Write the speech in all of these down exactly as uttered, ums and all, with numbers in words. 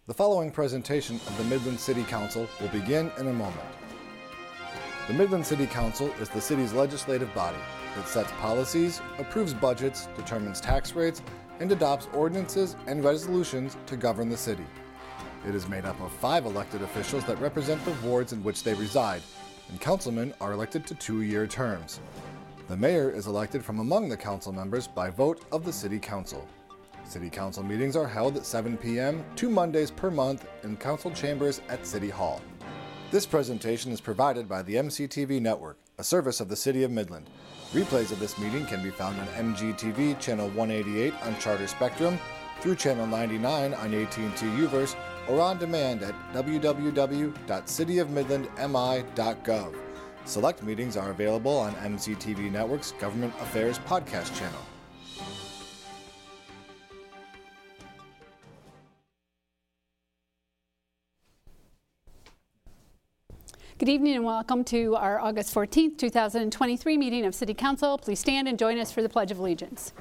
The following presentation of the Midland City Council will begin in a moment. The Midland City Council is the city's legislative body. It sets policies, approves budgets, determines tax rates, and adopts ordinances and resolutions to govern the city. It is made up of five elected officials that represent the wards in which they reside, and councilmen are elected to two-year terms. The mayor is elected from among the council members by vote of the City Council. City Council meetings are held at seven p m two Mondays per month in council chambers at City Hall. This presentation is provided by the M C T V Network, a service of the City of Midland. Replays of this meeting can be found on M G T V channel one eighty-eight on Charter Spectrum, through channel ninety-nine on A T and T UVerse, or on demand at w w w dot city of midland m i dot gov. Select meetings are available on M C T V Network's Government Affairs podcast channel. Good evening and welcome to our August fourteenth, two thousand twenty-three meeting of City Council. Please stand and join us for the Pledge of Allegiance.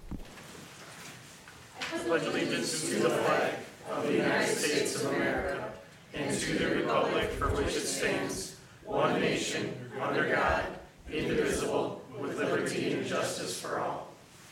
I pledge allegiance to the flag of the United States of America and to the republic for which it stands, one nation, under God, indivisible, with liberty and justice for all.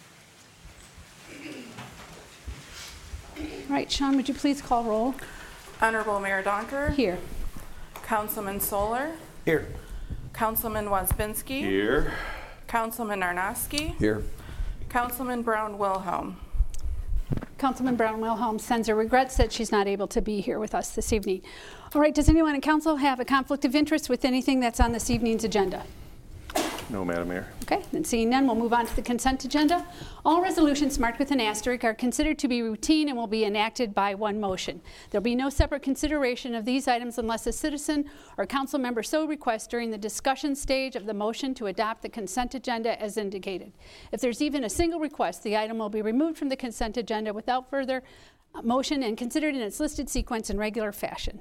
All right, Sean, would you please call roll? Honorable Mayor Donker. Here. Councilman Solar. Here. Councilman Wasbinski. Here. Councilman Arnosky. Here. Councilman Brown Wilhelm. Councilman Brown Wilhelm sends her regrets that she's not able to be here with us this evening. All right, does anyone in council have a conflict of interest with anything that's on this evening's agenda? No, Madam Mayor. Okay, then seeing none, we'll move on to the consent agenda. All resolutions marked with an asterisk are considered to be routine and will be enacted by one motion. There'll be no separate consideration of these items unless a citizen or council member so requests during the discussion stage of the motion to adopt the consent agenda as indicated. If there's even a single request, the item will be removed from the consent agenda without further motion and considered in its listed sequence in regular fashion.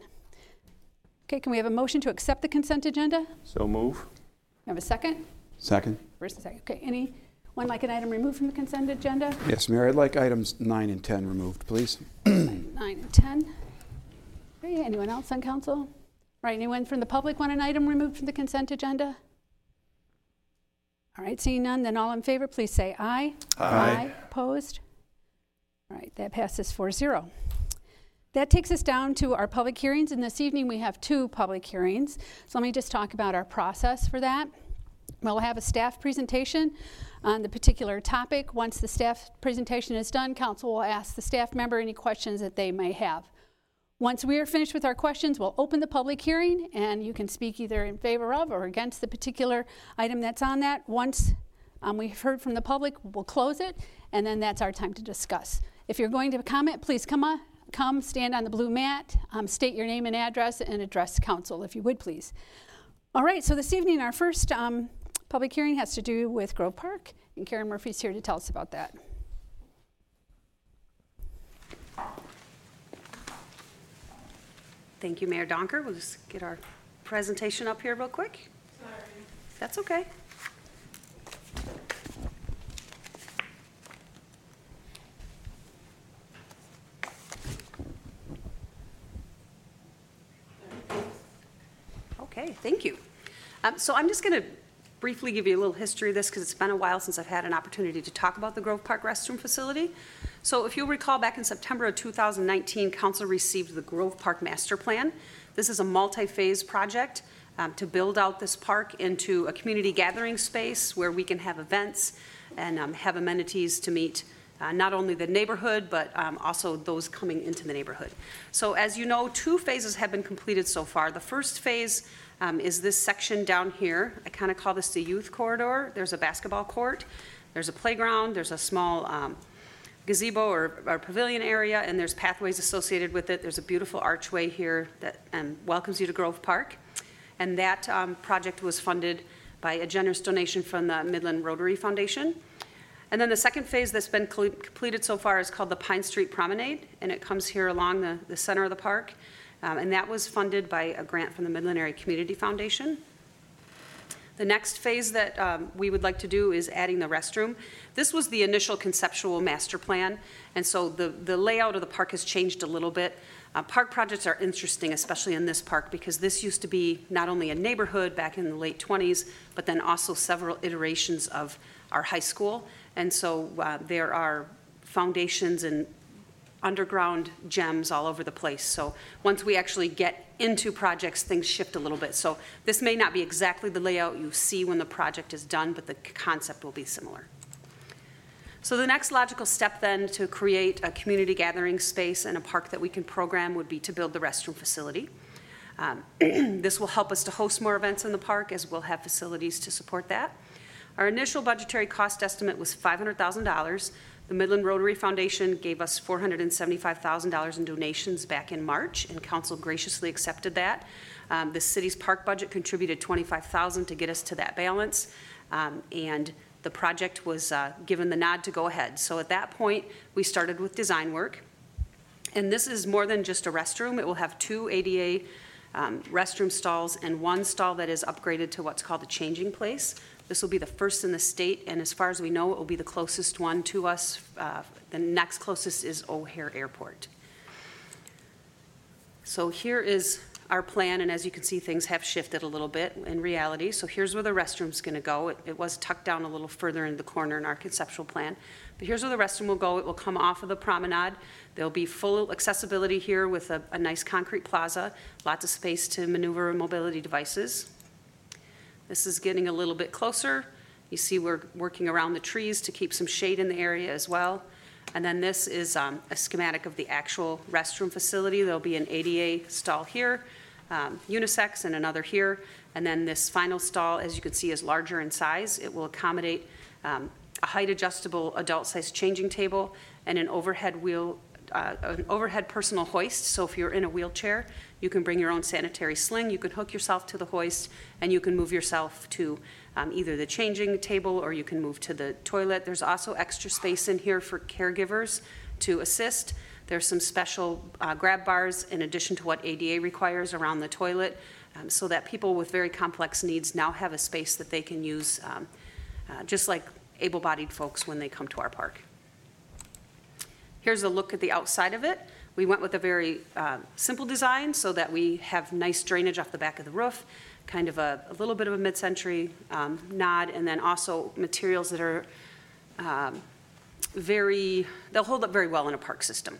Okay, can we have a motion to accept the consent agenda? So move. Have a second? Second. First and second. Okay, anyone like an item removed from the consent agenda? Yes, Mayor, I'd like items nine and ten removed, please. Nine and ten. Okay, anyone else on council? Right, anyone from the public want an item removed from the consent agenda? All right, seeing none, then all in favor, please say aye. Aye. Aye. Opposed? All right, that passes four zero. That takes us down to our public hearings, and this evening we have two public hearings. So let me just talk about our process for that. We'll have a staff presentation on the particular topic. Once the staff presentation is done, council will ask the staff member any questions that they may have. Once we are finished with our questions, we'll open the public hearing, and you can speak either in favor of or against the particular item that's on that. Once um, we've heard from the public, we'll close it, and then that's our time to discuss. If you're going to comment, please come on. Come, stand on the blue mat, um, state your name and address, and address council, if you would, please. All right, so this evening, our first um, public hearing has to do with Grove Park, and Karen Murphy's here to tell us about that. Thank you, Mayor Donker. We'll just get our presentation up here real quick. Sorry. That's okay. Okay, thank you. Um, so I'm just going to briefly give you a little history of this because it's been a while since I've had an opportunity to talk about the Grove Park restroom facility. So if you'll recall, back in September of two thousand nineteen, Council received the Grove Park Master Plan. This is a multi-phase project um, to build out this park into a community gathering space where we can have events and um, have amenities to meet Uh, not only the neighborhood, but um, also those coming into the neighborhood. So as you know, two phases have been completed so far. The first phase um, is this section down here. I kind of call this the youth corridor. There's a basketball court, there's a playground, there's a small um, gazebo or, or pavilion area, and there's pathways associated with it. There's a beautiful archway here that um, welcomes you to Grove Park. And that um, project was funded by a generous donation from the Midland Rotary Foundation. And then the second phase that's been completed so far is called the Pine Street Promenade, and it comes here along the, the center of the park. Um, and that was funded by a grant from the Midland Area Community Foundation. The next phase that um, we would like to do is adding the restroom. This was the initial conceptual master plan, and so the, the layout of the park has changed a little bit. Uh, park projects are interesting, especially in this park, because this used to be not only a neighborhood back in the late twenties, but then also several iterations of our high school. And so uh, there are foundations and underground gems all over the place. So once we actually get into projects, things shift a little bit. So this may not be exactly the layout you see when the project is done, but the concept will be similar. So the next logical step then to create a community gathering space and a park that we can program would be to build the restroom facility. Um, this will help us to host more events in the park, as we'll have facilities to support that. Our initial budgetary cost estimate was five hundred thousand dollars. The Midland Rotary Foundation gave us four hundred seventy-five thousand dollars in donations back in March, and council graciously accepted that. Um, the city's park budget contributed twenty-five thousand dollars to get us to that balance, um, and the project was uh, given the nod to go ahead. So at that point, we started with design work. And this is more than just a restroom. It will have two A D A um, restroom stalls and one stall that is upgraded to what's called a changing place. This will be the first in the state, and as far as we know, it will be the closest one to us. Uh, the next closest is O'Hare Airport. So here is our plan, and as you can see, things have shifted a little bit in reality. So here's where the restroom's gonna go. It, it was tucked down a little further in the corner in our conceptual plan. But here's where the restroom will go. It will come off of the promenade. There'll be full accessibility here with a, a nice concrete plaza, lots of space to maneuver mobility devices. This is getting a little bit closer. You see we're working around the trees to keep some shade in the area as well. And then this is um, a schematic of the actual restroom facility. There'll be an A D A stall here, um, unisex, and another here. And then this final stall, as you can see, is larger in size. It will accommodate um, a height-adjustable adult-sized changing table and an overhead wheel, uh, an overhead personal hoist. So if you're in a wheelchair, you can bring your own sanitary sling. You can hook yourself to the hoist, and you can move yourself to Um, either the changing table, or you can move to the toilet. There's also extra space in here for caregivers to assist. There's some special uh, grab bars in addition to what A D A requires around the toilet, um, so that people with very complex needs now have a space that they can use, um, uh, just like able-bodied folks when they come to our park. Here's a look at the outside of it. We went with a very uh, simple design so that we have nice drainage off the back of the roof, kind of a, a little bit of a mid-century um, nod, and then also materials that are um, very, they'll hold up very well in a park system.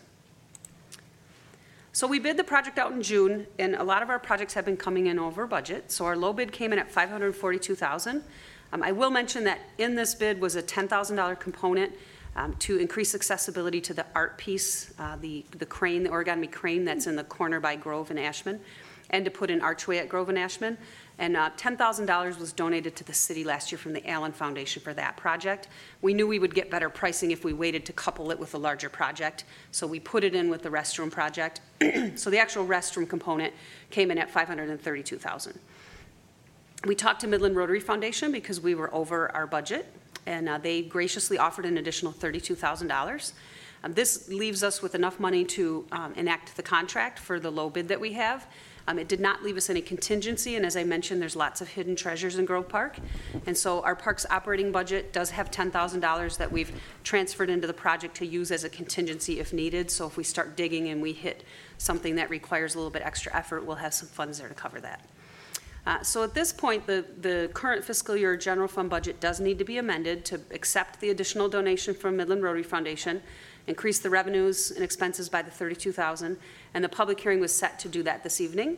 So we bid the project out in June, and a lot of our projects have been coming in over budget. So our low bid came in at five hundred forty-two thousand dollars. Um, I will mention that in this bid was a ten thousand dollars component um, to increase accessibility to the art piece, uh, the, the crane, the origami crane that's in the corner by Grove and Ashman, and to put an archway at Grove and Ashman. And uh, ten thousand dollars was donated to the city last year from the Allen Foundation for that project. We knew we would get better pricing if we waited to couple it with a larger project, so we put it in with the restroom project. So the actual restroom component came in at five hundred thirty-two thousand dollars. We talked to Midland Rotary Foundation because we were over our budget, and uh, they graciously offered an additional thirty-two thousand dollars. Um, this leaves us with enough money to um, enact the contract for the low bid that we have. Um, it did not leave us any contingency, and as I mentioned, there's lots of hidden treasures in Grove Park. And so our park's operating budget does have ten thousand dollars that we've transferred into the project to use as a contingency if needed. So if we start digging and we hit something that requires a little bit extra effort, we'll have some funds there to cover that. Uh, so at this point, the, the current fiscal year general fund budget does need to be amended to accept the additional donation from Midland Rotary Foundation, increase the revenues and expenses by the thirty-two thousand dollars, and the public hearing was set to do that this evening.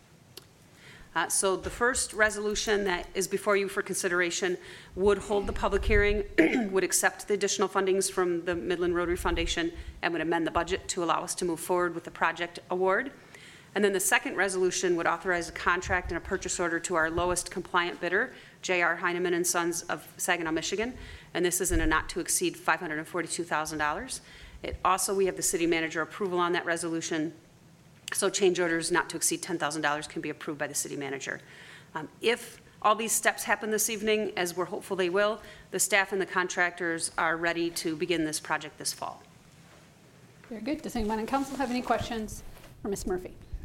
Uh, so the first resolution that is before you for consideration would hold the public hearing, would accept the additional fundings from the Midland Rotary Foundation, and would amend the budget to allow us to move forward with the project award. And then the second resolution would authorize a contract and a purchase order to our lowest compliant bidder, J R Heineman and Sons of Saginaw, Michigan. And this is in a not to exceed five hundred forty-two thousand dollars. It also, we have the city manager approval on that resolution. So change orders not to exceed ten thousand dollars can be approved by the city manager. Um, if all these steps happen this evening, as we're hopeful they will, the staff and the contractors are ready to begin this project this fall. Very good. Does anyone in council have any questions for Miz Murphy?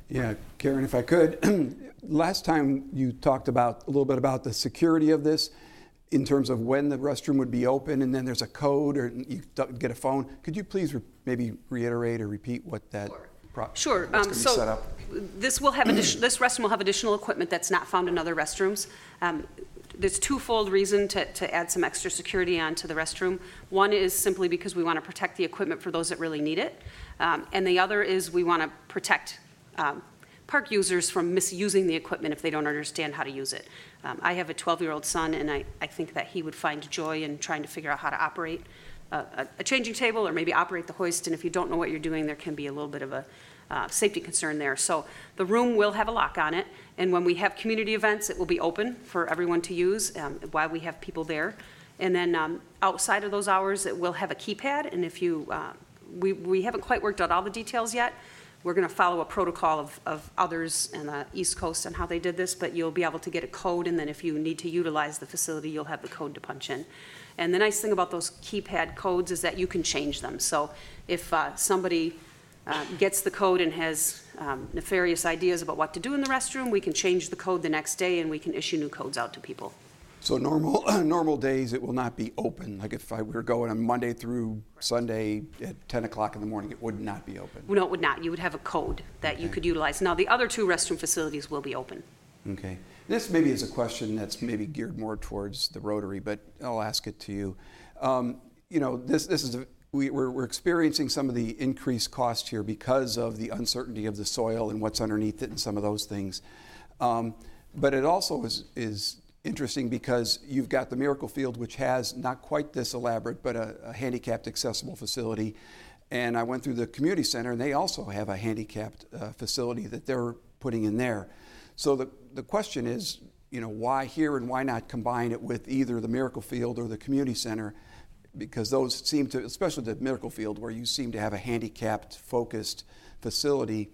Yeah, Karen, if I could, last time you talked about a little bit about the security of this in terms of when the restroom would be open, and then there's a code or you get a phone. Could you please re- maybe reiterate or repeat what that Sure. pro- Sure. what's Um, gonna be so set up? this will have addition, this restroom will have additional equipment that's not found in other restrooms. Um, there's twofold reason to, to add some extra security onto the restroom. One is simply because we want to protect the equipment for those that really need it, um, and the other is we want to protect um, park users from misusing the equipment if they don't understand how to use it. Um, I have a twelve-year-old son, and I, I think that he would find joy in trying to figure out how to operate a, a, a changing table or maybe operate the hoist, and if you don't know what you're doing, there can be a little bit of a uh, safety concern there. So the room will have a lock on it, and when we have community events, it will be open for everyone to use um, while we have people there. And then um, outside of those hours, it will have a keypad, and if you, uh, we, we haven't quite worked out all the details yet. We're going to follow a protocol of, of others in the East Coast on how they did this, but you'll be able to get a code, and then if you need to utilize the facility, you'll have the code to punch in. And the nice thing about those keypad codes is that you can change them. So if uh, somebody uh, gets the code and has um, nefarious ideas about what to do in the restroom, we can change the code the next day, and we can issue new codes out to people. So normal normal days, it will not be open. Like if I were going on Monday through Sunday at ten o'clock in the morning, it would not be open. No, it would not. You would have a code that you Okay. could utilize. Now, the other two restroom facilities will be open. Okay. This maybe is a question that's maybe geared more towards the Rotary, but I'll ask it to you. Um, you know, this this is a, we, we're, we're experiencing some of the increased cost here because of the uncertainty of the soil and what's underneath it and some of those things. Um, but it also is is interesting because you've got the Miracle Field, which has not quite this elaborate, but a, a handicapped accessible facility. And I went through the community center, and they also have a handicapped uh, facility that they're putting in there. So the, the question is, you know, why here and why not combine it with either the Miracle Field or the community center? Because those seem to, especially the Miracle Field, where you seem to have a handicapped focused facility,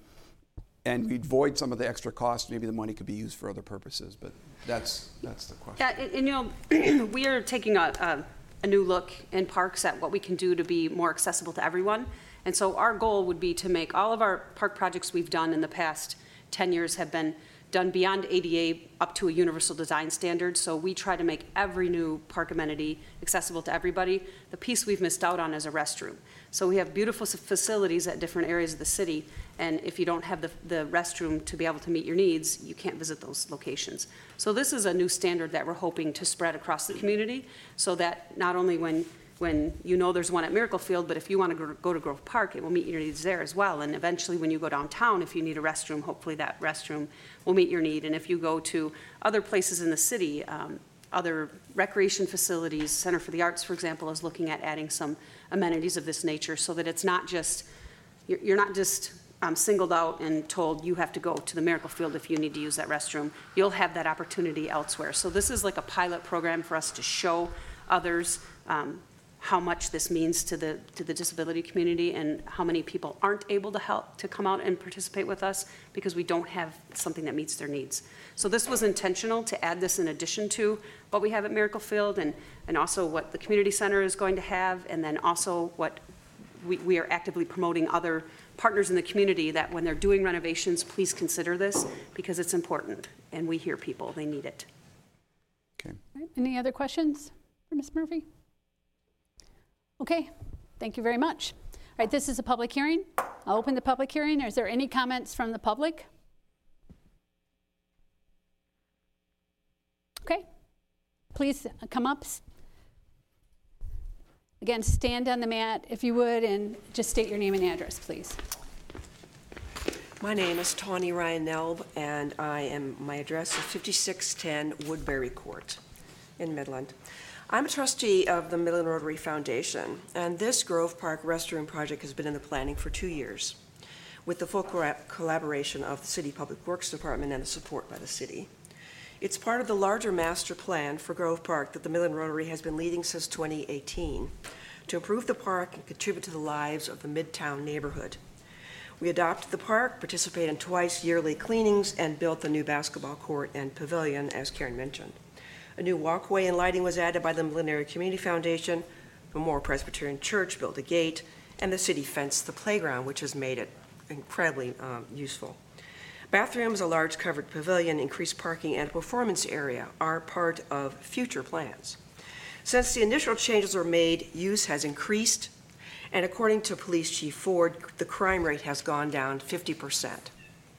and we'd void some of the extra costs. Maybe the money could be used for other purposes, but that's that's the question. Yeah, and, and you know, we are taking a, a, a new look in parks at what we can do to be more accessible to everyone. And so our goal would be to make all of our park projects we've done in the past ten years have been done beyond A D A up to a universal design standard. So we try to make every new park amenity accessible to everybody. The piece we've missed out on is a restroom. So we have beautiful facilities at different areas of the city, and if you don't have the, the restroom to be able to meet your needs, you can't visit those locations. So this is a new standard that we're hoping to spread across the community, so that not only when when you know there's one at Miracle Field, but if you want to go to Grove Park, it will meet your needs there as well. And eventually when you go downtown, if you need a restroom, hopefully that restroom will meet your need. And if you go to other places in the city, um, other recreation facilities, Center for the Arts, for example, is looking at adding some amenities of this nature so that it's not just, you're, you're not just um, singled out and told you have to go to the Miracle Field if you need to use that restroom. You'll have that opportunity elsewhere. So this is like a pilot program for us to show others um, how much this means to the to the disability community and how many people aren't able to help to come out and participate with us because we don't have something that meets their needs. So this was intentional to add this in addition to what we have at Miracle Field and, and also what the community center is going to have, and then also what we, we are actively promoting other partners in the community that when they're doing renovations, please consider this because it's important and we hear people, they need it. Okay. All right, any other questions for Miz Murphy? Okay, thank you very much. All right, this is a public hearing. I'll open the public hearing. Is there any comments from the public? Okay, please come up. Again, stand on the mat if you would, and just state your name and address, please. My name is Tawny Ryan Nelb, and I am, my address is fifty-six ten Woodbury Court in Midland. I'm a trustee of the Midland Rotary Foundation, and this Grove Park restroom project has been in the planning for two years with the full collaboration of the City Public Works Department and the support by the city. It's part of the larger master plan for Grove Park that the Midland Rotary has been leading since twenty eighteen to improve the park and contribute to the lives of the Midtown neighborhood. We adopted the park, participated in twice yearly cleanings, and built the new basketball court and pavilion, as Karen mentioned. A new walkway and lighting was added by the Midland Area Community Foundation. Memorial Presbyterian Church built a gate, and the city fenced the playground, which has made it incredibly um, useful. Bathrooms, a large covered pavilion, increased parking, and a performance area are part of future plans. Since the initial changes were made, use has increased, and according to Police Chief Ford, the crime rate has gone down fifty percent.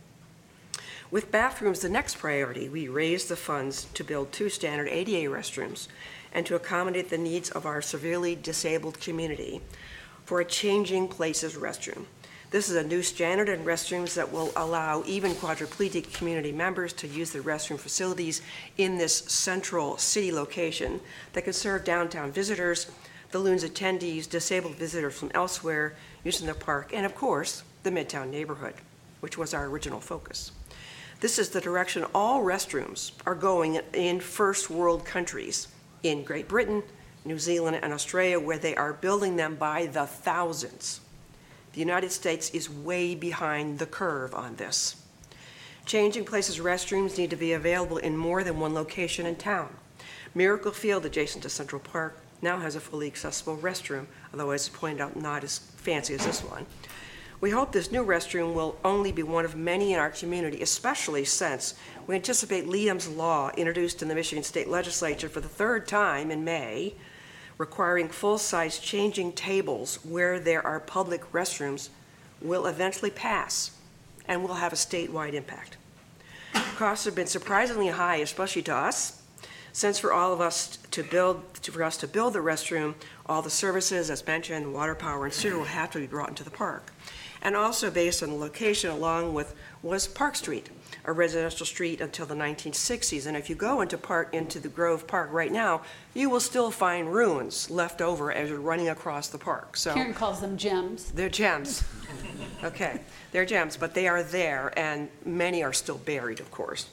With bathrooms, the next priority, we raised the funds to build two standard A D A restrooms and to accommodate the needs of our severely disabled community for a changing places restroom. This is a new standard in restrooms that will allow even quadriplegic community members to use the restroom facilities in this central city location that can serve downtown visitors, the Loons attendees, disabled visitors from elsewhere using the park, and of course, the Midtown neighborhood, which was our original focus. This is the direction all restrooms are going in first world countries, in Great Britain, New Zealand, and Australia, where they are building them by the thousands. The United States is way behind the curve on this. Changing places restrooms need to be available in more than one location in town. Miracle Field, adjacent to Central Park, now has a fully accessible restroom, although as pointed out, not as fancy as this one. We hope this new restroom will only be one of many in our community, especially since we anticipate Liam's Law, introduced in the Michigan State Legislature for the third time in May, requiring full-size changing tables where there are public restrooms, will eventually pass and will have a statewide impact. Costs have been surprisingly high, especially to us, since for all of us to build, for us to build the restroom, all the services, as mentioned, water, power, and sewer will have to be brought into the park. And also based on the location along with was Park Street, a residential street until the nineteen sixties. And if you go into park into the Grove Park right now, you will still find ruins left over as you're running across the park. So Karen calls them gems. they're gems. Okay, they're gems, but they are there, and many are still buried, of course.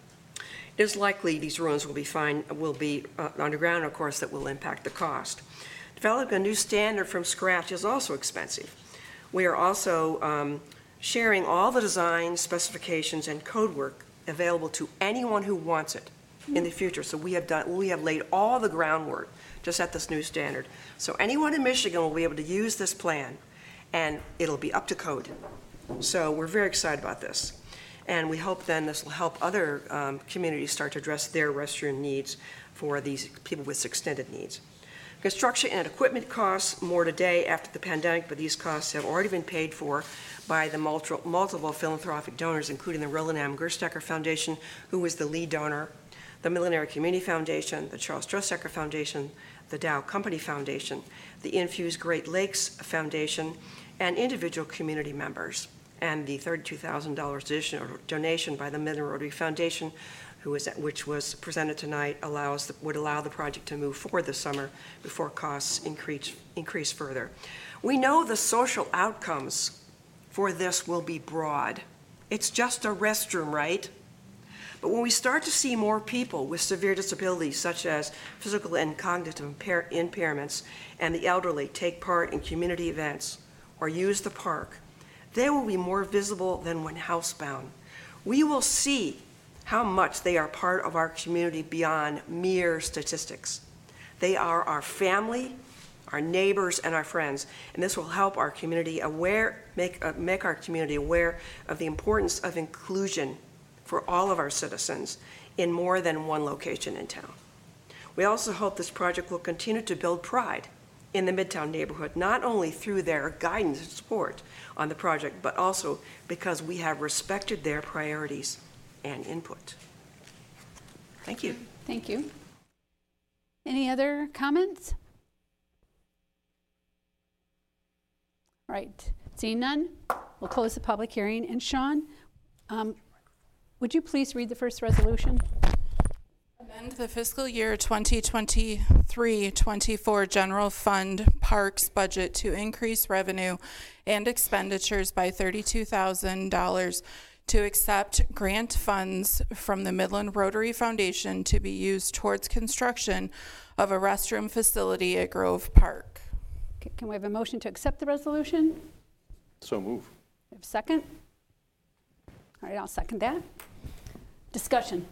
It is likely these ruins will be fine, will be uh, underground, of course, that will impact the cost. Developing a new standard from scratch is also expensive. We are also um, sharing all the design specifications and code work available to anyone who wants it in the future. So we have done, we have laid all the groundwork to set this new standard. So anyone in Michigan will be able to use this plan, and it'll be up to code. So we're very excited about this. And we hope then this will help other um, communities start to address their restroom needs for these people with extended needs. Construction and equipment costs more today after the pandemic, but these costs have already been paid for by the multiple, multiple philanthropic donors, including the Roland M. Gerstecker Foundation, who was the lead donor, the Millenary Community Foundation, the Charles Strohsacker Foundation, the Dow Company Foundation, the Infuse Great Lakes Foundation, and individual community members, and the thirty-two thousand dollars donation by the Midland Rotary Foundation, who is, which was presented tonight, allows the, would allow the project to move forward this summer before costs increase, increase further. We know the social outcomes for this will be broad. It's just a restroom, right? But when we start to see more people with severe disabilities, such as physical and cognitive impair impairments, and the elderly take part in community events or use the park, they will be more visible than when housebound. We will see how much they are part of our community beyond mere statistics. They are our family, our neighbors, and our friends, and this will help our community aware, make, uh, make our community aware of the importance of inclusion for all of our citizens in more than one location in town. We also hope this project will continue to build pride in the Midtown neighborhood, not only through their guidance and support on the project, but also because we have respected their priorities and input. Thank you. Thank you. Any other comments? Right. Seeing none, we'll close the public hearing. And Sean, um, would you please read the first resolution? Amend the fiscal year twenty twenty-three twenty-four general fund parks budget to increase revenue and expenditures by thirty-two thousand dollars to accept grant funds from the Midland Rotary Foundation to be used towards construction of a restroom facility at Grove Park. Okay, can we have a motion to accept the resolution? So move. We have a second? All right, I'll second that. Discussion.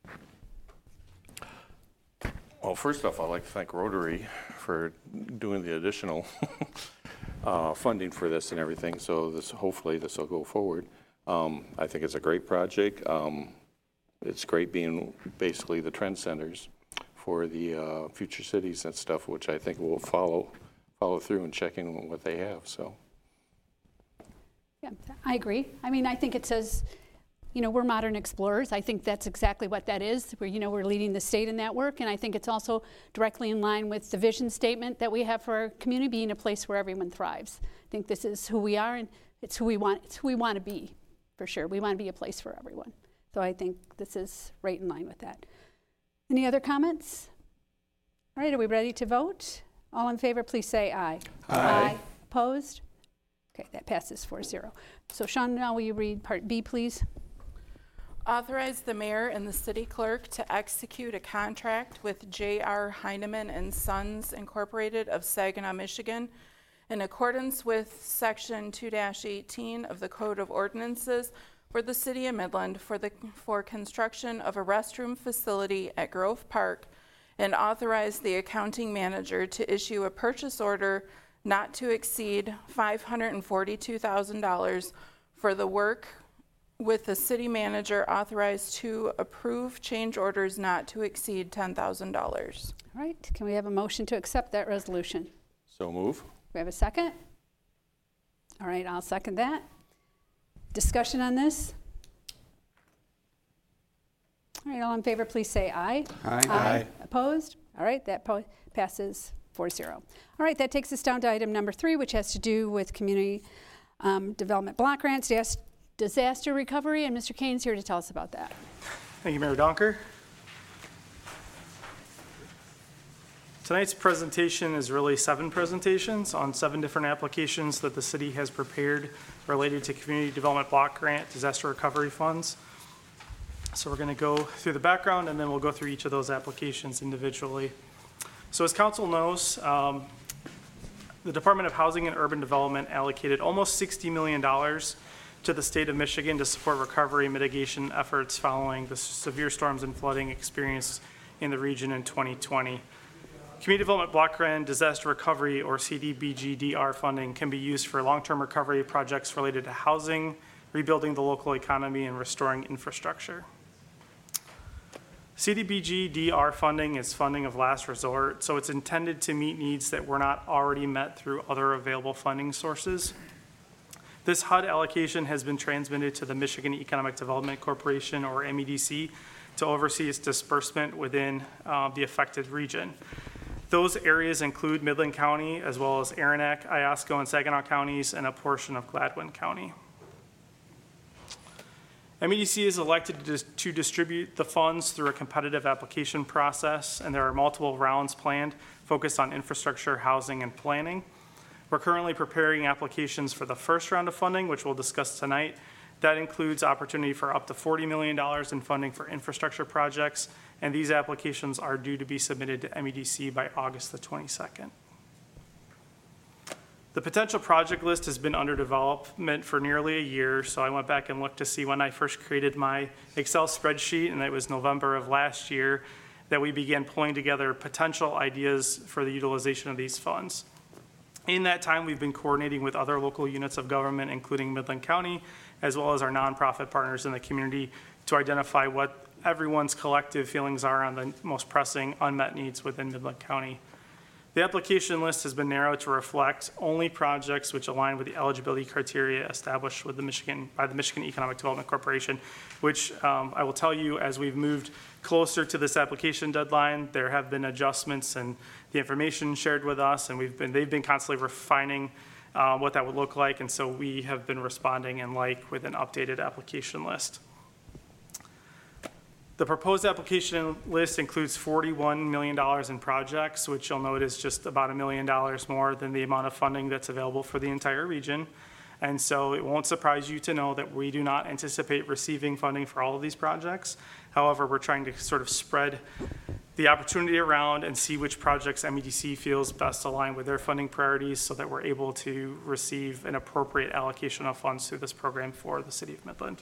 Well, first off, I'd like to thank Rotary for doing the additional uh, funding for this and everything. So this, hopefully this will go forward. Um, I think it's a great project. Um, it's great being basically the trend centers for the uh, future cities and stuff, which I think will follow follow through and checking on what they have. So, yeah, I agree. I mean, I think it says, you know, we're modern explorers. I think that's exactly what that is. We're, you know, we're leading the state in that work, and I think it's also directly in line with the vision statement that we have for our community, being a place where everyone thrives. I think this is who we are, and it's who we want. It's who we want to be, for sure. We want to be a place for everyone. So I think this is right in line with that. Any other comments? All right, are we ready to vote? All in favor, please say aye. Aye. Aye. Opposed? Okay, that passes four zero. So Sean, now will you read part B, please? Authorize the mayor and the city clerk to execute a contract with J R Heineman and Sons Incorporated of Saginaw, Michigan, in accordance with Section two eighteen of the Code of Ordinances for the City of Midland for the for construction of a restroom facility at Grove Park, and authorize the accounting manager to issue a purchase order not to exceed five hundred forty-two thousand dollars for the work, with the city manager authorized to approve change orders not to exceed ten thousand dollars. All right, can we have a motion to accept that resolution? so move. We have a second? All right, I'll second that. Discussion on this? All right, all in favor, please say aye. Aye. Aye. Opposed? All right, that po- passes four zero. All right, that takes us down to item number three, which has to do with community um, development block grants, dis- disaster recovery, and Mister Kane's here to tell us about that. Thank you, Mayor Donker. Tonight's presentation is really seven presentations on seven different applications that the city has prepared related to community development block grant disaster recovery funds. So we're going to go through the background, and then we'll go through each of those applications individually. So as council knows, um, the Department of Housing and Urban Development allocated almost sixty million dollars to the state of Michigan to support recovery mitigation efforts following the severe storms and flooding experienced in the region in twenty twenty. Community Development Block Grant Disaster Recovery, or C D B G D R funding, can be used for long-term recovery projects related to housing, rebuilding the local economy, and restoring infrastructure. C D B G D R funding is funding of last resort, so it's intended to meet needs that were not already met through other available funding sources. This H U D allocation has been transmitted to the Michigan Economic Development Corporation, or M E D C, to oversee its disbursement within uh, the affected region. Those areas include Midland County, as well as Aranac, Iosco, and Saginaw counties, and a portion of Gladwin County. M E D C is elected to, dis- to distribute the funds through a competitive application process, and there are multiple rounds planned focused on infrastructure, housing, and planning. We're currently preparing applications for the first round of funding, which we'll discuss tonight. That includes opportunity for up to forty million dollars in funding for infrastructure projects, and these applications are due to be submitted to M E D C by August the twenty-second. The potential project list has been under development for nearly a year, so I went back and looked to see when I first created my Excel spreadsheet, and it was November of last year that we began pulling together potential ideas for the utilization of these funds. In that time, we've been coordinating with other local units of government, including Midland County, as well as our nonprofit partners in the community, to identify what everyone's collective feelings are on the most pressing unmet needs within Midland County. The application list has been narrowed to reflect only projects which align with the eligibility criteria established with the Michigan by the Michigan Economic Development Corporation, which um, I will tell you, as we've moved closer to this application deadline, there have been adjustments in the information shared with us, and we've been they've been constantly refining uh, what that would look like, and so we have been responding in like with an updated application list. The proposed application list includes forty-one million dollars in projects, which you'll note is just about a million dollars more than the amount of funding that's available for the entire region. And so it won't surprise you to know that we do not anticipate receiving funding for all of these projects. However, we're trying to sort of spread the opportunity around and see which projects M E D C feels best aligned with their funding priorities so that we're able to receive an appropriate allocation of funds through this program for the City of Midland.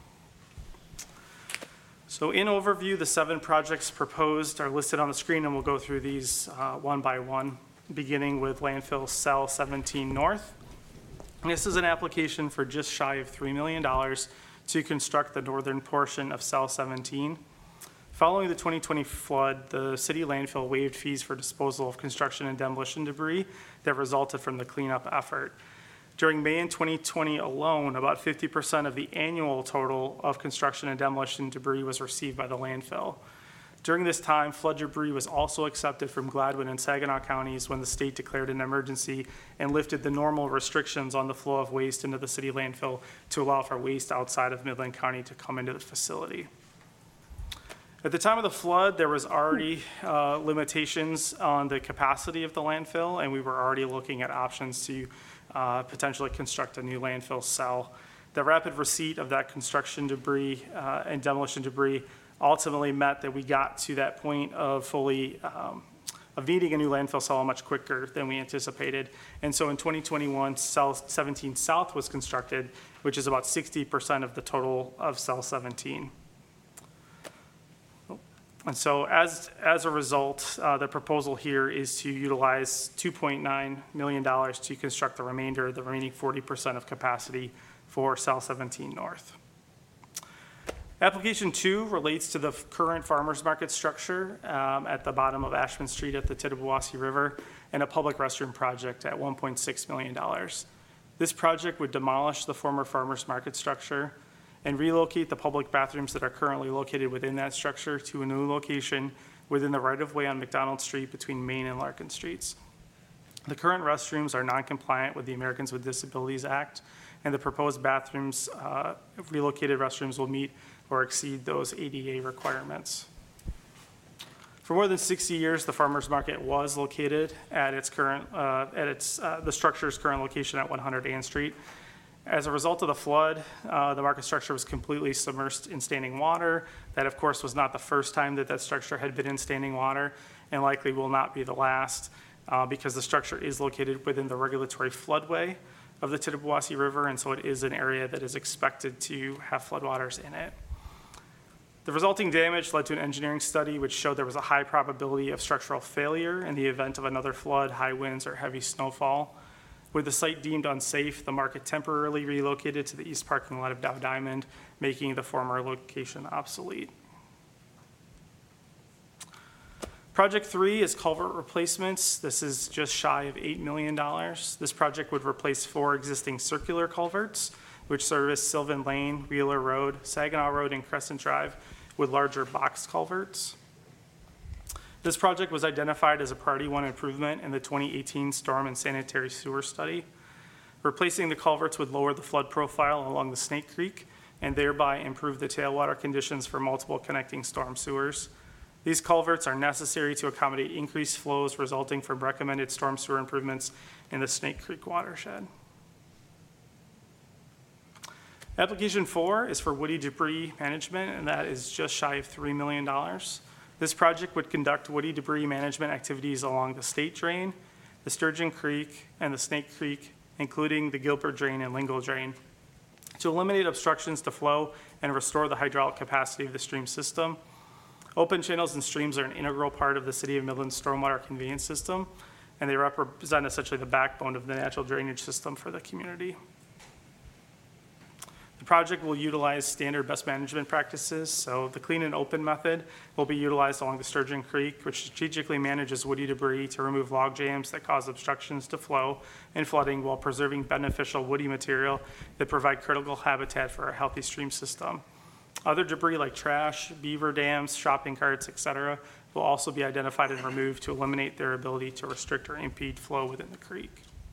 So in overview, the seven projects proposed are listed on the screen, and we'll go through these uh, one by one, beginning with landfill cell seventeen North. This is an application for just shy of three million dollars to construct the northern portion of cell seventeen. Following the twenty twenty flood, the city landfill waived fees for disposal of construction and demolition debris that resulted from the cleanup effort. During May and twenty twenty alone, about fifty percent of the annual total of construction and demolition debris was received by the landfill. During this time, flood debris was also accepted from Gladwin and Saginaw counties when the state declared an emergency and lifted the normal restrictions on the flow of waste into the city landfill to allow for waste outside of Midland County to come into the facility. At the time of the flood, there was already uh, limitations on the capacity of the landfill, and we were already looking at options to uh, potentially construct a new landfill cell. The rapid receipt of that construction debris uh, and demolition debris ultimately meant that we got to that point of fully um, of needing a new landfill cell much quicker than we anticipated. And so in twenty twenty-one, cell seventeen South was constructed, which is about sixty percent of the total of cell seventeen. And so as, as a result, uh, the proposal here is to utilize two point nine million dollars to construct the remainder, the remaining forty percent of capacity for cell seventeen North. Application two relates to the current farmers market structure um, at the bottom of Ashman Street at the Tittabawassee River and a public restroom project at one point six million dollars. This project would demolish the former farmers market structure and relocate the public bathrooms that are currently located within that structure to a new location within the right-of-way on McDonald Street between Main and Larkin Streets. The current restrooms are non-compliant with the Americans with Disabilities Act, and the proposed bathrooms, uh, relocated restrooms will meet or exceed those A D A requirements. For more than sixty years, the farmers market was located at its current, uh, at its, uh, the structure's current location at one hundred Ann Street. As a result of the flood, uh, the market structure was completely submerged in standing water. That, of course, was not the first time that that structure had been in standing water, and likely will not be the last, uh, because the structure is located within the regulatory floodway of the Tittabawassee River, and so it is an area that is expected to have floodwaters in it. The resulting damage led to an engineering study which showed there was a high probability of structural failure in the event of another flood, high winds, or heavy snowfall. With the site deemed unsafe, the market temporarily relocated to the east parking lot of Dow Diamond, making the former location obsolete. Project three is culvert replacements. This is just shy of eight million dollars. This project would replace four existing circular culverts, which service Sylvan Lane, Wheeler Road, Saginaw Road, and Crescent Drive with larger box culverts. This project was identified as a priority one improvement in the twenty eighteen storm and sanitary sewer study. Replacing the culverts would lower the flood profile along the Snake Creek and thereby improve the tailwater conditions for multiple connecting storm sewers. These culverts are necessary to accommodate increased flows resulting from recommended storm sewer improvements in the Snake Creek watershed. Application four is for woody debris management, and that is just shy of three million dollars. This project would conduct woody debris management activities along the State Drain, the Sturgeon Creek, and the Snake Creek, including the Gilbert Drain and Lingle Drain, to eliminate obstructions to flow and restore the hydraulic capacity of the stream system. Open channels and streams are an integral part of the City of Midland's stormwater conveyance system, and they represent essentially the backbone of the natural drainage system for the community. The project will utilize standard best management practices. So the clean and open method will be utilized along the Sturgeon Creek, which strategically manages woody debris to remove log jams that cause obstructions to flow and flooding while preserving beneficial woody material that provide critical habitat for a healthy stream system. Other debris like trash, beaver dams, shopping carts, et cetera, will also be identified and removed to eliminate their ability to restrict or impede flow within the creek.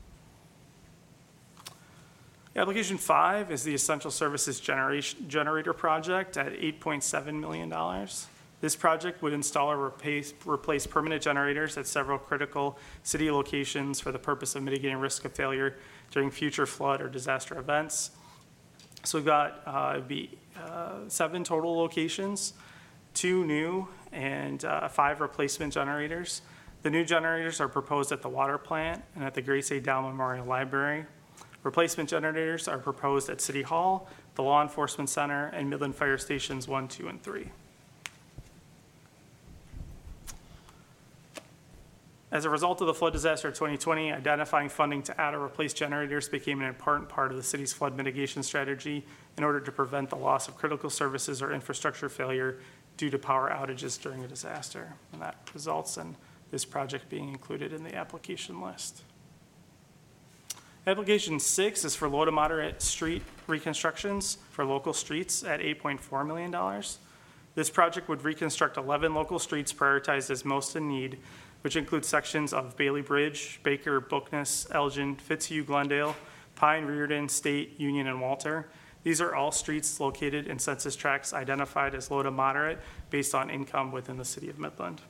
Application five is the Essential Services Generation, Generator Project at eight point seven million dollars. This project would install or replace, replace permanent generators at several critical city locations for the purpose of mitigating risk of failure during future flood or disaster events. So we've got uh, it'd be uh, seven total locations, two new and uh, five replacement generators. The new generators are proposed at the water plant and at the Grace A. Dow Memorial Library. Replacement generators are proposed at City Hall, the Law Enforcement Center, and Midland Fire Stations one, two, and three. As a result of the flood disaster of twenty twenty, identifying funding to add or replace generators became an important part of the city's flood mitigation strategy in order to prevent the loss of critical services or infrastructure failure due to power outages during a disaster. And that results in this project being included in the application list. Application six is for low to moderate street reconstructions for local streets at eight point four million dollars. This project would reconstruct eleven local streets prioritized as most in need, which includes sections of Bailey Bridge, Baker, Bookness, Elgin, Fitzhugh, Glendale, Pine, Reardon, State, Union, and Walter. These are all streets located in census tracts identified as low to moderate based on income within the city of Midland.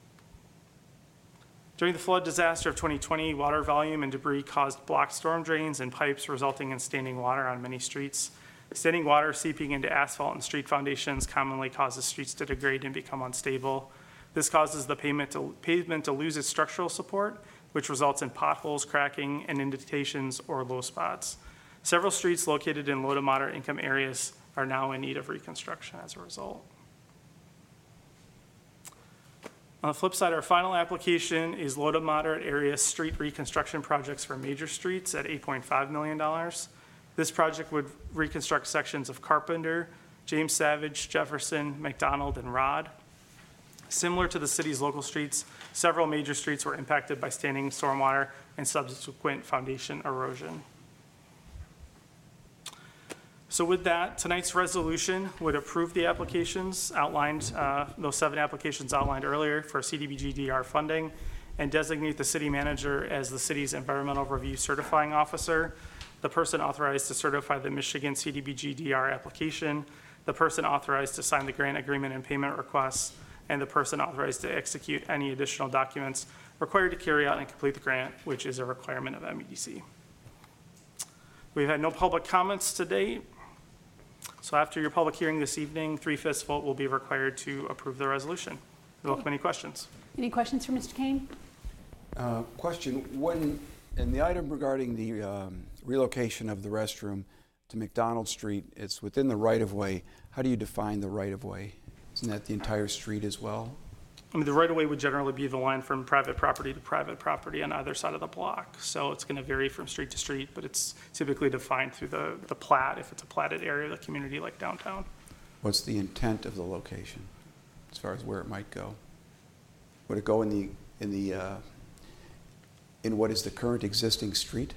During the flood disaster of twenty twenty, water volume and debris caused blocked storm drains and pipes, resulting in standing water on many streets. Standing water seeping into asphalt and street foundations commonly causes streets to degrade and become unstable. This causes the pavement to, pavement to lose its structural support, which results in potholes, cracking, and indentations or low spots. Several streets located in low to moderate income areas are now in need of reconstruction as a result. On the flip side, our final application is low to moderate area street reconstruction projects for major streets at eight point five million dollars. This project would reconstruct sections of Carpenter, James Savage, Jefferson, McDonald, and Rod. Similar to the city's local streets, several major streets were impacted by standing stormwater and subsequent foundation erosion. So with that, tonight's resolution would approve the applications outlined, uh, those seven applications outlined earlier for C D B G D R funding, and designate the city manager as the city's environmental review certifying officer, the person authorized to certify the Michigan C D B G D R application, the person authorized to sign the grant agreement and payment requests, and the person authorized to execute any additional documents required to carry out and complete the grant, which is a requirement of M E D C. We've had no public comments to date. So after your public hearing this evening, three-fifths vote will be required to approve the resolution. We welcome any questions. Any questions for Mister Kane? Uh, question, when, in the item regarding the um, relocation of the restroom to McDonald Street, it's within the right-of-way. How do you define the right-of-way? Isn't that the entire street as well? I mean, the right-of-way would generally be the line from private property to private property on either side of the block. So it's going to vary from street to street, but it's typically defined through the, the plat, if it's a platted area of the community like downtown. What's the intent of the location as far as where it might go? Would it go in the, in the, uh, in what is the current existing street?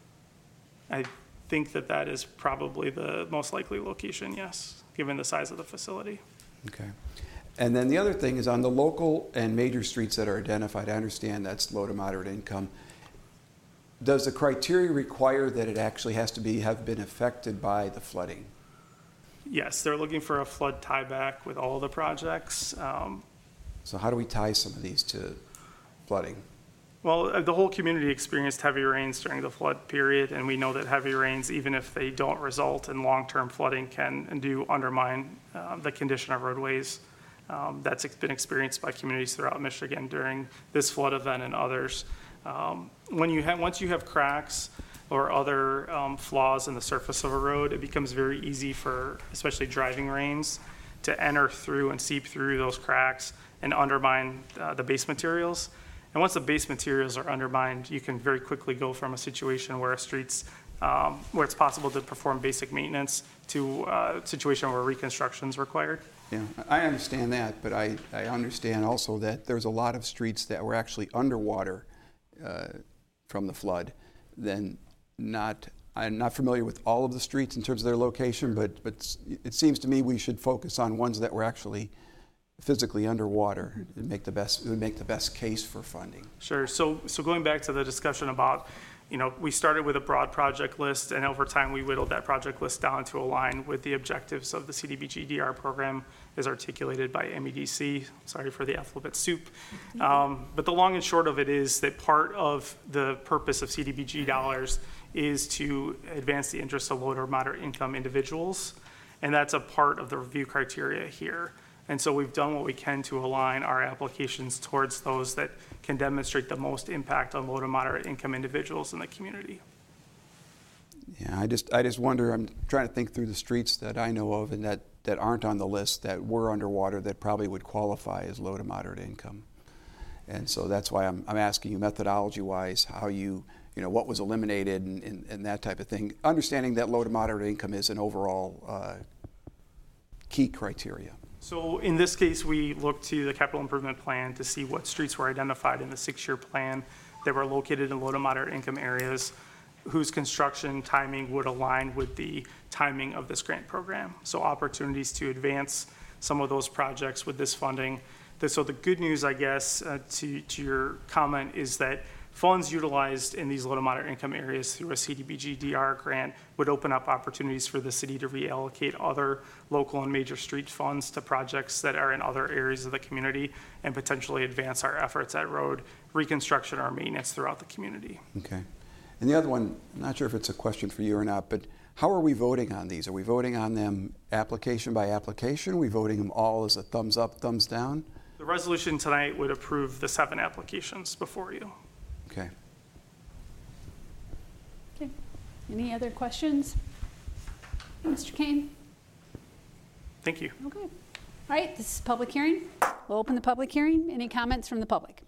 I think that that is probably the most likely location, yes, given the size of the facility. Okay. And then the other thing is on the local and major streets that are identified, I understand that's low to moderate income. Does the criteria require that it actually has to be, have been affected by the flooding? Yes, they're looking for a flood tieback with all the projects. Um, So how do we tie some of these to flooding? Well, uh, the whole community experienced heavy rains during the flood period, and we know that heavy rains, even if they don't result in long-term flooding, can and do undermine uh, the condition of roadways. Um, that's been experienced by communities throughout Michigan during this flood event and others. Um, when you have, once you have cracks or other um, flaws in the surface of a road, it becomes very easy for, especially driving rains, to enter through and seep through those cracks and undermine uh, the base materials. And once the base materials are undermined, you can very quickly go from a situation where a streets, um, where it's possible to perform basic maintenance to a situation where reconstruction is required. Yeah, I understand that, but I, I understand also that there's a lot of streets that were actually underwater uh, from the flood. Then not, I'm not familiar with all of the streets in terms of their location, but, but it seems to me we should focus on ones that were actually physically underwater and make the best, it would make the best case for funding. Sure. So, so going back to the discussion about, you know, we started with a broad project list, and over time we whittled that project list down to align with the objectives of the C D B G D R program as articulated by M E D C. Sorry for the alphabet soup. Um, but the long and short of it is that part of the purpose of C D B G dollars is to advance the interests of low or moderate income individuals, and that's a part of the review criteria here. And so we've done what we can to align our applications towards those that can demonstrate the most impact on low to moderate income individuals in the community. Yeah, I just I just wonder, I'm trying to think through the streets that I know of and that, that aren't on the list that were underwater that probably would qualify as low to moderate income. And so that's why I'm, I'm asking you methodology-wise how you, you know, what was eliminated and, and, and that type of thing. Understanding that low to moderate income is an overall uh, key criteria. So in this case, we looked to the capital improvement plan to see what streets were identified in the six-year plan that were located in low to moderate income areas whose construction timing would align with the timing of this grant program. So opportunities to advance some of those projects with this funding. So the good news, I guess, uh, to, to your comment is that funds utilized in these low to moderate income areas through a C D B G D R grant would open up opportunities for the city to reallocate other local and major street funds to projects that are in other areas of the community and potentially advance our efforts at road reconstruction or maintenance throughout the community. Okay. And the other one, I'm not sure if it's a question for you or not, but how are we voting on these? Are we voting on them application by application? Are we voting them all as a thumbs up, thumbs down? The resolution tonight would approve the seven applications before you. Okay. Okay. Any other questions? Mister Kane? Thank you. Okay. All right, this is public hearing. We'll open the public hearing. Any comments from the public?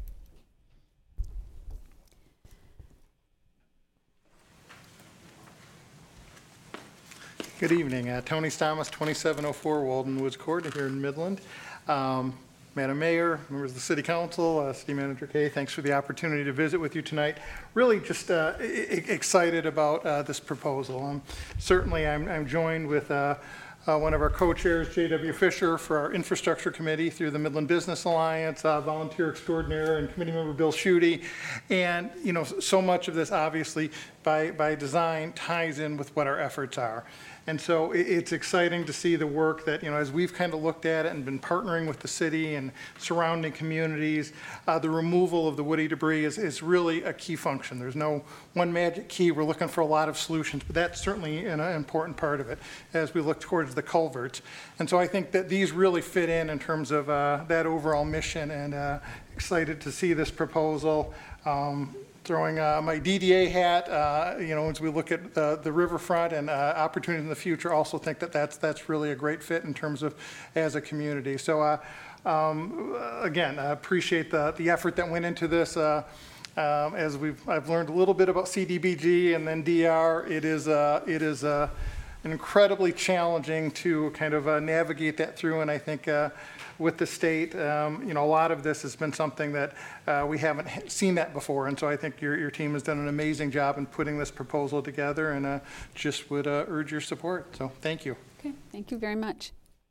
Good evening. Uh, Tony Stamas, twenty-seven oh four Walden Woods Court here in Midland. Um, Madam Mayor, members of the City Council, uh, City Manager Kay, thanks for the opportunity to visit with you tonight. Really just uh, I- excited about uh, this proposal. Um, certainly I'm, I'm joined with uh, uh, one of our co-chairs, J W Fisher, for our Infrastructure Committee through the Midland Business Alliance, uh, volunteer extraordinaire, and committee member Bill Schutte. And, you know, so much of this obviously by, by design ties in with what our efforts are. And so it, it's exciting to see the work that, you know, as we've kind of looked at it and been partnering with the city and surrounding communities, uh, the removal of the woody debris is, is really a key function. There's no one magic key. We're looking for a lot of solutions, but that's certainly an important part of it as we look towards the culverts. And so I think that these really fit in in terms of uh, that overall mission, and uh, excited to see this proposal. Um, Throwing uh, my D D A hat, uh, you know, as we look at the, the riverfront and uh, opportunities in the future, also think that that's that's really a great fit in terms of as a community. So, uh, um, again, I appreciate the the effort that went into this. Uh, um, as we've I've learned a little bit about C D B G and then D R. It is uh, it is uh, incredibly challenging to kind of uh, navigate that through, and I think. Uh, with the state, um, you know, a lot of this has been something that uh, we haven't seen that before, and so I think your, your team has done an amazing job in putting this proposal together, and uh, just would uh, urge your support. So thank you. Okay, thank you very much.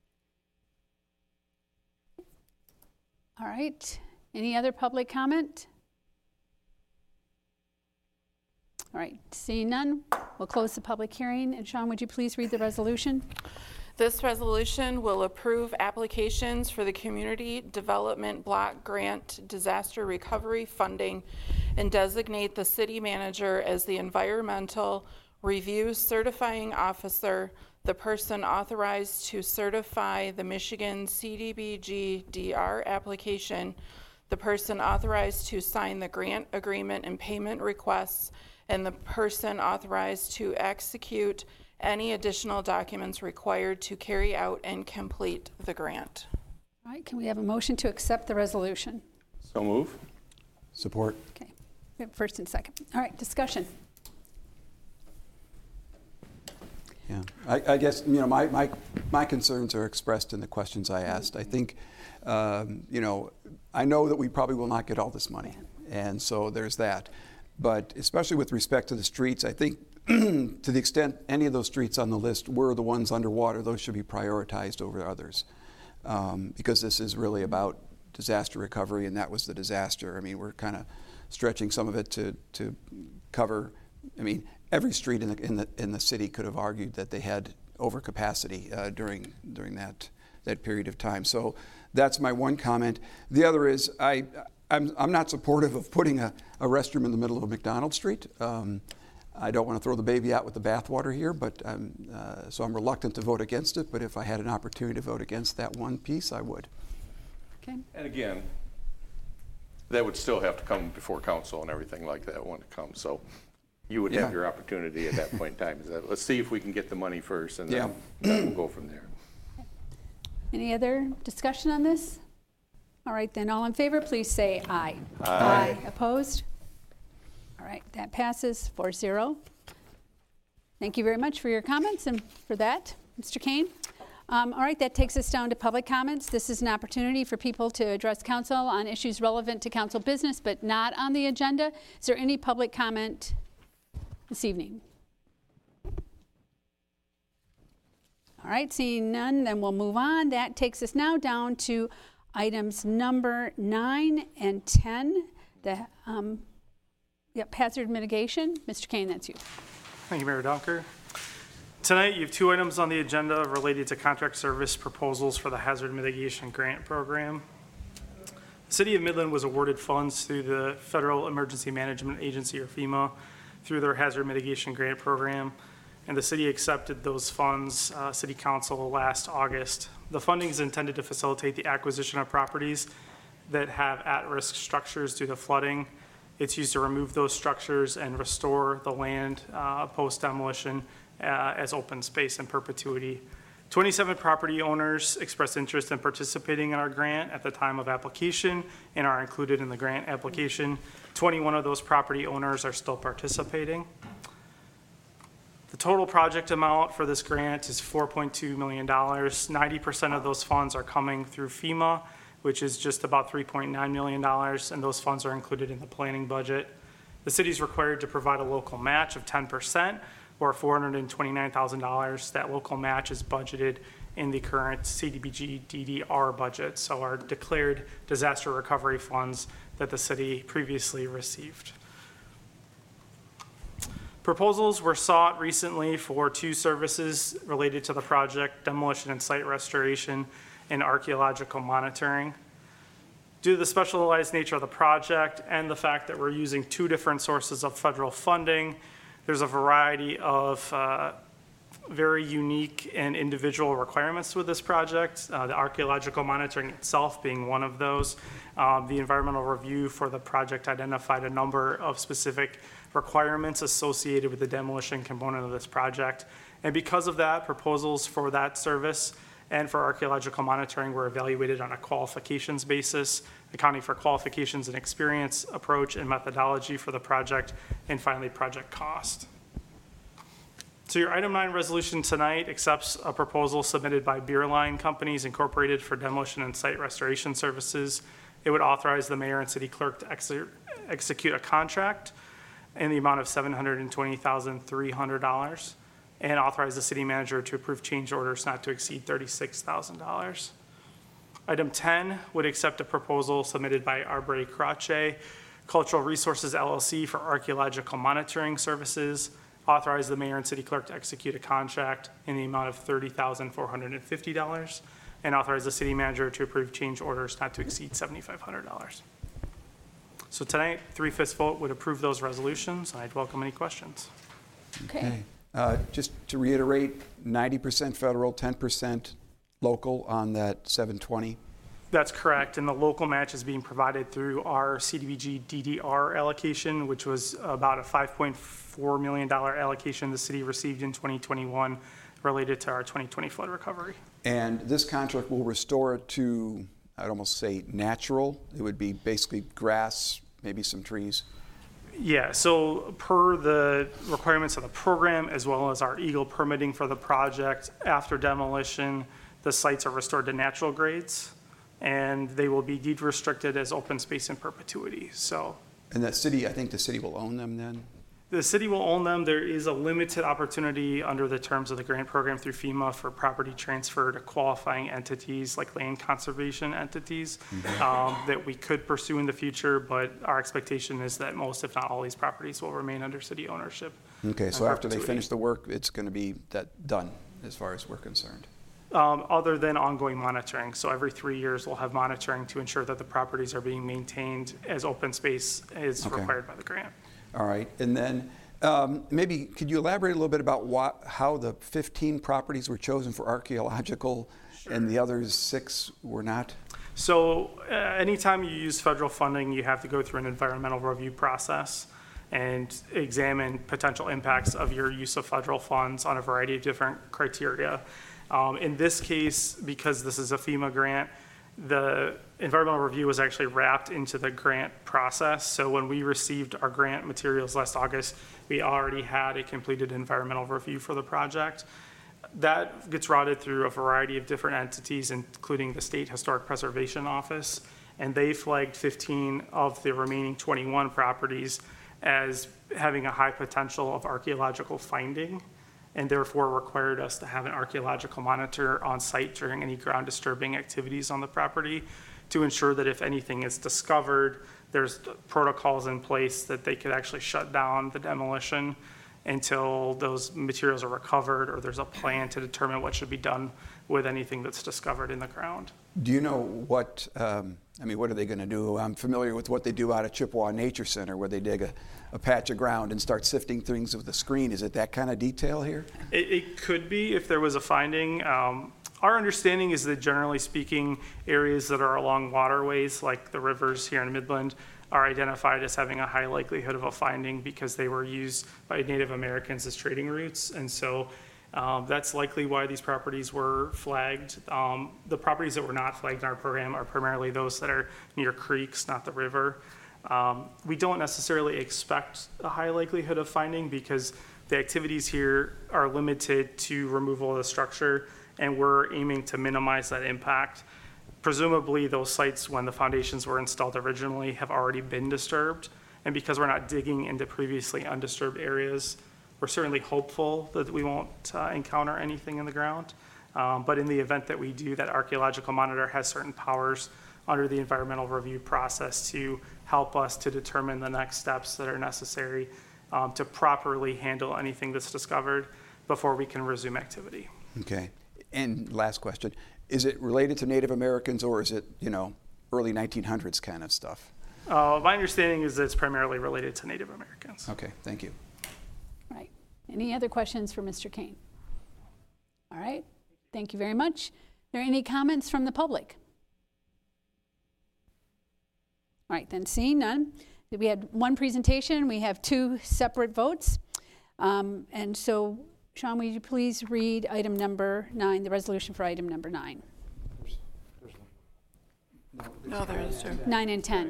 All right, any other public comment? All right, seeing none, we'll close the public hearing. And Sean, would you please read the resolution? This resolution will approve applications for the Community Development Block Grant Disaster Recovery Funding and designate the city manager as the environmental review certifying officer, the person authorized to certify the Michigan C D B G D R application, the person authorized to sign the grant agreement and payment requests, and the person authorized to execute any additional documents required to carry out and complete the grant. All right, can we have a motion to accept the resolution? So move. Support. Okay, we have first and second. All right, discussion. Yeah, I, I guess, you know, my, my, my concerns are expressed in the questions I asked. I think, um, you know, I know that we probably will not get all this money, and so there's that. But especially with respect to the streets, I think to the extent any of those streets on the list were the ones underwater, those should be prioritized over others. Um, because this is really about disaster recovery, and that was the disaster. I mean, we're kind of stretching some of it to, to cover, I mean, every street in the, in the, in the city could have argued that they had overcapacity uh, during, during that, that period of time. So that's my one comment. The other is, I, I'm, I'm not supportive of putting a, a restroom in the middle of McDonald Street. Um, I don't want to throw the baby out with the bathwater here, but um, uh, so I'm reluctant to vote against it. But if I had an opportunity to vote against that one piece, I would. Okay. And again, that would still have to come before council and everything like that when it comes. So you would Yeah. have your opportunity at that point in time. Is that, let's see if we can get the money first, and then, Yeah. then we'll go from there. Any other discussion on this? All right, then, all in favor, please say aye. Aye. Opposed? All right, that passes four zero. Thank you very much for your comments and for that, Mister Kane. Um, all right, that takes us down to public comments. This is an opportunity for people to address council on issues relevant to council business, but not on the agenda. Is there any public comment this evening? All right, seeing none, then we'll move on. That takes us now down to items number nine and ten, the um, yep, hazard mitigation. Mister Kane, that's you. Thank you, Mayor Donker. Tonight, you have two items on the agenda related to contract service proposals for the Hazard Mitigation Grant Program. The City of Midland was awarded funds through the Federal Emergency Management Agency, or FEMA, through their Hazard Mitigation Grant Program, and the city accepted those funds, uh, City Council, last August. The funding is intended to facilitate the acquisition of properties that have at-risk structures due to flooding. It's used to remove those structures and restore the land uh, post-demolition uh, as open space in perpetuity. twenty-seven property owners expressed interest in participating in our grant at the time of application and are included in the grant application. twenty-one of those property owners are still participating. The total project amount for this grant is four point two million dollars. ninety percent of those funds are coming through FEMA, which is just about three point nine million dollars, and those funds are included in the planning budget. The city is required to provide a local match of ten percent, or four hundred twenty-nine thousand dollars. That local match is budgeted in the current C D B G D D R budget, so our declared disaster recovery funds that the city previously received. Proposals were sought recently for two services related to the project: demolition and site restoration and archaeological monitoring. Due to the specialized nature of the project and the fact that we're using two different sources of federal funding, there's a variety of uh, very unique and individual requirements with this project, uh, the archaeological monitoring itself being one of those. Um, the environmental review for the project identified a number of specific requirements associated with the demolition component of this project. And because of that, proposals for that service and for archaeological monitoring were evaluated on a qualifications basis, accounting for qualifications and experience, approach, and methodology for the project, and finally, project cost. So your item nine resolution tonight accepts a proposal submitted by Beerline Companies Incorporated for demolition and site restoration services. It would authorize the mayor and city clerk to ex execute a contract in the amount of seven hundred twenty thousand three hundred dollars and authorize the city manager to approve change orders not to exceed thirty-six thousand dollars. Item ten would accept a proposal submitted by Arbery Crache Cultural Resources L L C for archaeological monitoring services, authorize the mayor and city clerk to execute a contract in the amount of thirty thousand four hundred fifty dollars, and authorize the city manager to approve change orders not to exceed seven thousand five hundred dollars. So tonight, three-fifths vote would approve those resolutions, and I'd welcome any questions. Okay. Okay. Uh, Just to reiterate, ninety percent federal, ten percent local on that seven twenty? That's correct, and the local match is being provided through our C D B G D D R allocation, which was about a five point four million dollars allocation the city received in twenty twenty-one related to our twenty twenty flood recovery. And this contract will restore it to, I'd almost say, natural. It would be basically grass, maybe some trees. Yeah, so per the requirements of the program, as well as our Eagle permitting for the project, after demolition, the sites are restored to natural grades, and they will be deed restricted as open space in perpetuity. So, And that city, I think the city will own them then? the city will own them. There is a limited opportunity under the terms of the grant program through FEMA for property transfer to qualifying entities like land conservation entities mm-hmm. um, that we could pursue in the future, but our expectation is that most, if not all, these properties will remain under city ownership. Okay, so after they finish the work, it's going to be that done as far as we're concerned? Um, other than ongoing monitoring. So every three years we'll have monitoring to ensure that the properties are being maintained as open space as Okay. required by the grant. All right, and then um, maybe could you elaborate a little bit about what, how the fifteen properties were chosen for archaeological sure. and the others six were not? So uh, anytime you use federal funding, you have to go through an environmental review process and examine potential impacts of your use of federal funds on a variety of different criteria. Um, in this case, because this is a FEMA grant, the environmental review was actually wrapped into the grant process. So when we received our grant materials last August, we already had a completed environmental review for the project. That gets routed through a variety of different entities, including the State Historic Preservation Office, and they flagged fifteen of the remaining twenty-one properties as having a high potential of archaeological finding, and therefore required us to have an archaeological monitor on site during any ground disturbing activities on the property to ensure that if anything is discovered, there's protocols in place that they could actually shut down the demolition until those materials are recovered, or there's a plan to determine what should be done with anything that's discovered in the ground. Do you know what, um, I mean, what are they going to do? I'm familiar with what they do out at Chippewa Nature Center, where they dig a, a patch of ground and start sifting things with a screen. Is it that kind of detail here? It, it could be if there was a finding. Um, our understanding is that generally speaking, areas that are along waterways, like the rivers here in Midland, are identified as having a high likelihood of a finding because they were used by Native Americans as trading routes. And so um, that's likely why these properties were flagged. Um, the properties that were not flagged in our program are primarily those that are near creeks, not the river. Um, we don't necessarily expect a high likelihood of finding because the activities here are limited to removal of the structure, and we're aiming to minimize that impact. Presumably those sites, when the foundations were installed originally, have already been disturbed. And because we're not digging into previously undisturbed areas, we're certainly hopeful that we won't uh, encounter anything in the ground. Um, but in the event that we do, that archaeological monitor has certain powers under the environmental review process to help us to determine the next steps that are necessary um, to properly handle anything that's discovered before we can resume activity. Okay. And last question. Is it related to Native Americans, or is it, you know, early nineteen hundreds kind of stuff? Uh, my understanding is that it's primarily related to Native Americans. Okay, thank you. All right. Any other questions for Mister Kane? All right. Thank you very much. Are there any comments from the public? All right, then seeing none. We had one presentation. We have two separate votes. Um, and so, Sean, will you please read item number nine, the resolution for item number nine? No, there is two. Nine and ten.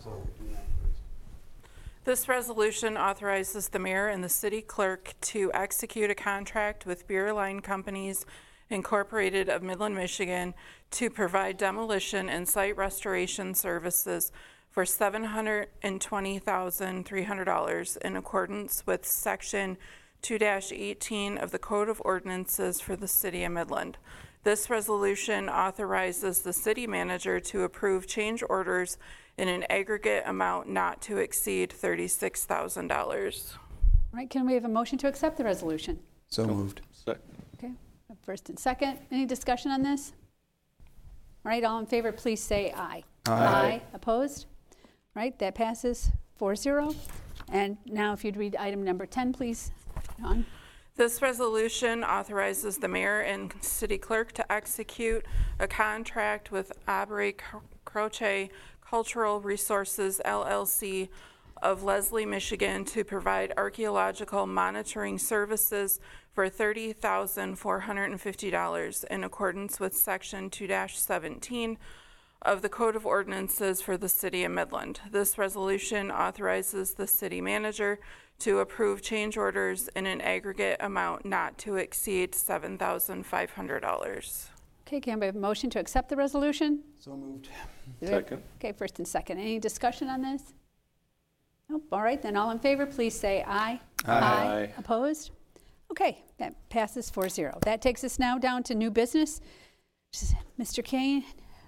This resolution authorizes the mayor and the city clerk to execute a contract with Beer Line Companies Incorporated of Midland, Michigan to provide demolition and site restoration services for seven hundred twenty thousand three hundred dollars in accordance with section two dash eighteen of the Code of Ordinances for the City of Midland. This resolution authorizes the city manager to approve change orders in an aggregate amount not to exceed thirty-six thousand dollars. All right, can we have a motion to accept the resolution? So moved. Second. Okay, first and second. Any discussion on this? All right, all in favor, please say aye. Aye. Aye. Opposed? All right, that passes four zero. And now if you'd read item number ten, please, John. This resolution authorizes the mayor and city clerk to execute a contract with Aubrey Croce Cultural Resources, L L C of Leslie, Michigan to provide archaeological monitoring services for thirty thousand four hundred fifty dollars in accordance with section two dash seventeen of the Code of Ordinances for the City of Midland. This resolution authorizes the city manager to approve change orders in an aggregate amount not to exceed seven thousand five hundred dollars. Okay, can we have a motion to accept the resolution? So moved. Second. Okay, first and second. Any discussion on this? Nope. All right, then all in favor, please say aye. Aye. Aye. Opposed? Okay, that passes four zero. That takes us now down to new business. Mister Kane,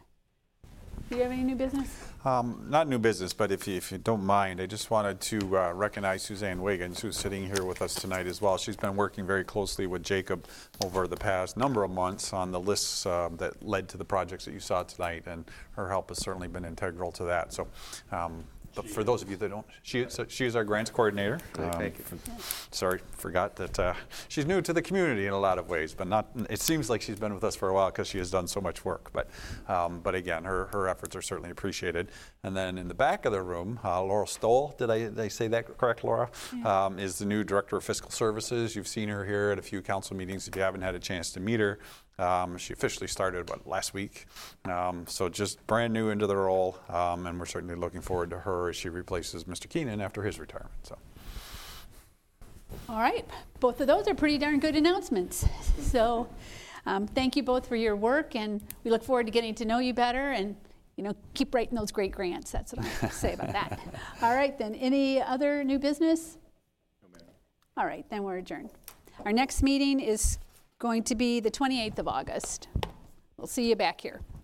do you have any new business? Um, not new business, but if you, if you don't mind, I just wanted to uh, recognize Suzanne Wiggins, who's sitting here with us tonight as well. She's been working very closely with Jacob over the past number of months on the lists uh, that led to the projects that you saw tonight, and her help has certainly been integral to that. So, um, but for those of you that don't, she is, she is our grants coordinator. Great, thank you. Um, sorry, forgot that uh, she's new to the community in a lot of ways, but not. It seems like she's been with us for a while because she has done so much work. But, um, but again, her her efforts are certainly appreciated. And then in the back of the room, uh, Laura Stoll, did I, did I say that correct, Laura? Yeah. Um, is the new Director of Fiscal Services. You've seen her here at a few council meetings if you haven't had a chance to meet her. Um, she officially started, what, last week? Um, so just brand new into the role, um, and we're certainly looking forward to her as she replaces Mister Keenan after his retirement. So. All right, both of those are pretty darn good announcements. So um, thank you both for your work, and we look forward to getting to know you better, and you know, keep writing those great grants. That's what I have to say about that. All right, then, any other new business? All right, then we're adjourned. Our next meeting is going to be the twenty-eighth of August. We'll see you back here.